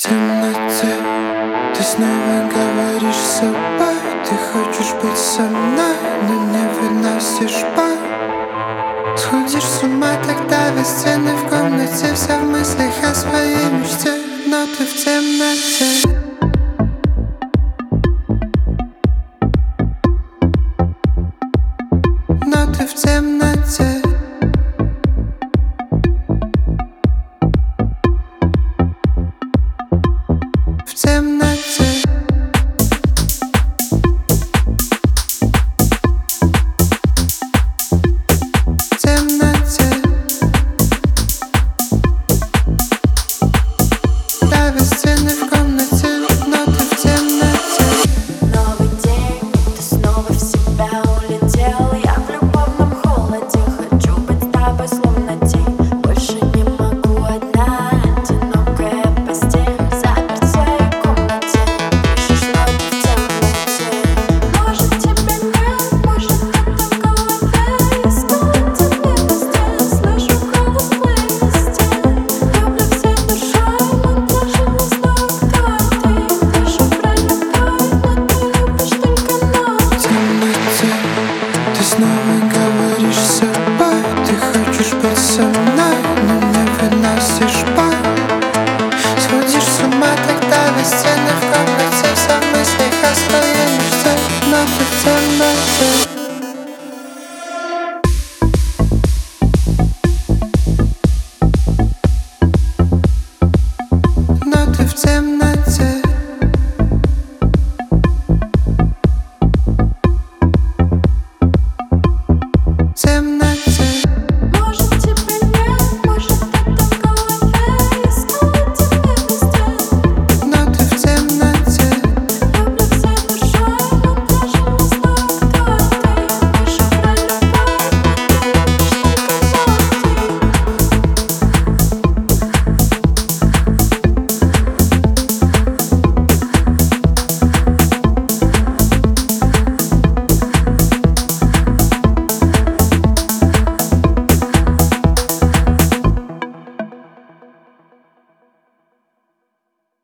темноте ты снова говоришь с собой. Ты хочешь быть со мной, но не выносишь боль. Сходишь с ума тогда, весь стены в комнате, вся в мыслях о своей мечте, но ты в темноте. Но ты в темноте. В темноте. В темноте. Давят стены в комнате, но ты в темноте. Новый день, ты снова в себя улетел. Я в любовном холоде, хочу быть с тобой словно тень. Больше не могу одна, одинокая постель. Запер в своей комнате, пишешь ноты в темноте. Может тебе нет, может это в голове. Снова тебе постель, слышу холодные стены. Люблю всей душой, но даже не знаю, кто ты. Вижу про любовь, но ты любишь только ночь. В темноте ты снова говоришь с собой. Ты хочешь быть со мной, но не выносишь боль. Сходишь с ума тогда, весь стены в комнате, вся в мыслях о своей мечте, но ты в темноте. Но ты в темноте.